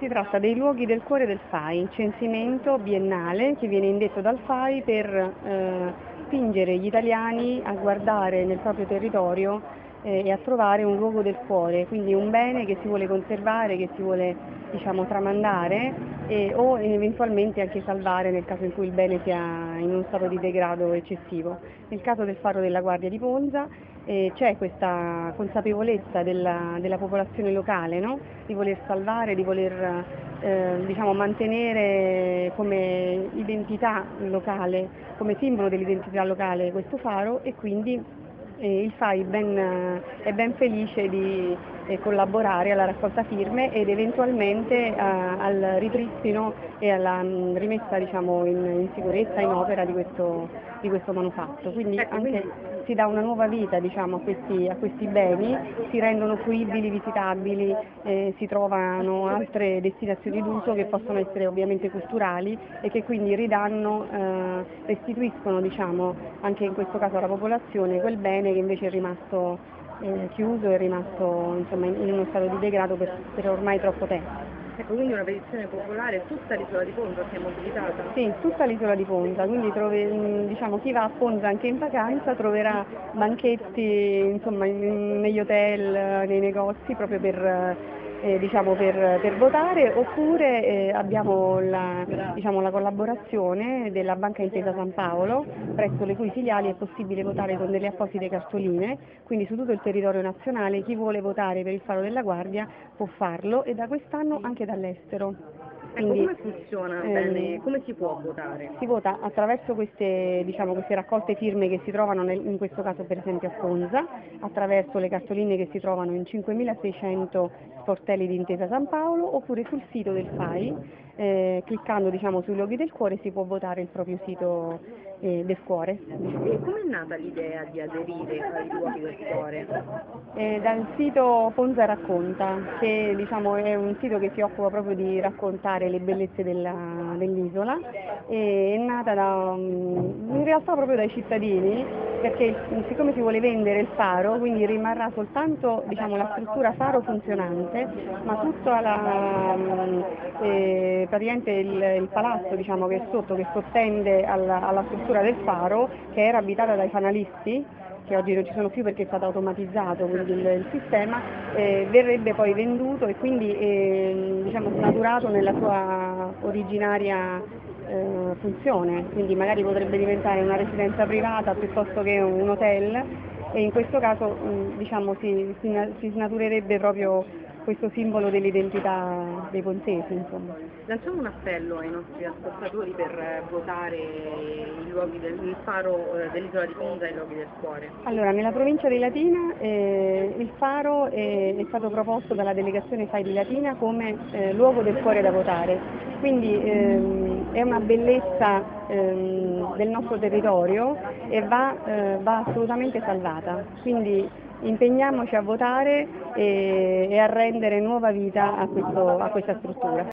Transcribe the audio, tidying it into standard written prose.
Si tratta dei luoghi del cuore del FAI, censimento biennale che viene indetto dal FAI per spingere gli italiani a guardare nel proprio territorio e a trovare un luogo del cuore, quindi un bene che si vuole conservare, che si vuole, diciamo, tramandare o eventualmente anche salvare nel caso in cui il bene sia in uno stato di degrado eccessivo. Nel caso del faro della Guardia di Ponza c'è questa consapevolezza della popolazione locale, no? Di voler salvare, di voler diciamo, mantenere come identità locale, come simbolo dell'identità locale questo faro, e quindi il FAI è ben felice di collaborare alla raccolta firme ed eventualmente al ripristino e alla rimessa, diciamo, in sicurezza, in opera di questo manufatto. Quindi anche si dà una nuova vita, diciamo, a questi beni, si rendono fruibili, visitabili, si trovano altre destinazioni d'uso che possono essere ovviamente culturali e che quindi restituiscono, diciamo, anche in questo caso alla popolazione quel bene che invece è rimasto chiuso, è rimasto, insomma, in uno stato di degrado per ormai troppo tempo. Ecco, quindi una petizione popolare, tutta l'isola di Ponza si è mobilitata? Sì, tutta l'isola di Ponza, quindi diciamo, chi va a Ponza anche in vacanza troverà banchetti, insomma, negli hotel, nei negozi, proprio diciamo, per votare, oppure abbiamo diciamo, la collaborazione della Banca Intesa San Paolo, presso le cui filiali è possibile votare con delle apposite cartoline, quindi su tutto il territorio nazionale chi vuole votare per il Faro della Guardia può farlo, e da quest'anno anche dall'estero. Quindi, come funziona bene? Come si può votare? Si vota attraverso queste, diciamo, queste raccolte firme che si trovano in questo caso per esempio a Ponza, attraverso le cartoline che si trovano in 5.600 sportelli di Intesa San Paolo, oppure sul sito del FAI, cliccando, diciamo, sui luoghi del cuore si può votare il proprio sito del cuore. E come è nata l'idea di aderire ai luoghi del cuore? Dal sito Ponza Racconta, che, diciamo, è un sito che si occupa proprio di raccontare le bellezze dell'isola, e è nata in realtà proprio dai cittadini, perché siccome si vuole vendere il faro, quindi rimarrà soltanto, diciamo, la struttura faro funzionante, ma tutto praticamente il palazzo, diciamo, che è sotto, che sottende alla struttura del faro, che era abitata dai fanalisti, che oggi non ci sono più perché è stato automatizzato quindi il sistema, verrebbe poi venduto e quindi diciamo, snaturato nella sua originaria funzione, quindi magari potrebbe diventare una residenza privata piuttosto che un hotel, e in questo caso diciamo, si snaturerebbe proprio questo simbolo dell'identità dei ponzesi, insomma. Lanciamo un appello ai nostri ascoltatori per votare il faro dell'isola di Ponza e i luoghi del cuore. Allora, nella provincia di Latina il faro è stato proposto dalla delegazione FAI di Latina come luogo del cuore da votare, quindi è una bellezza del nostro territorio e va assolutamente salvata. Quindi impegniamoci a votare e a rendere nuova vita a questa struttura.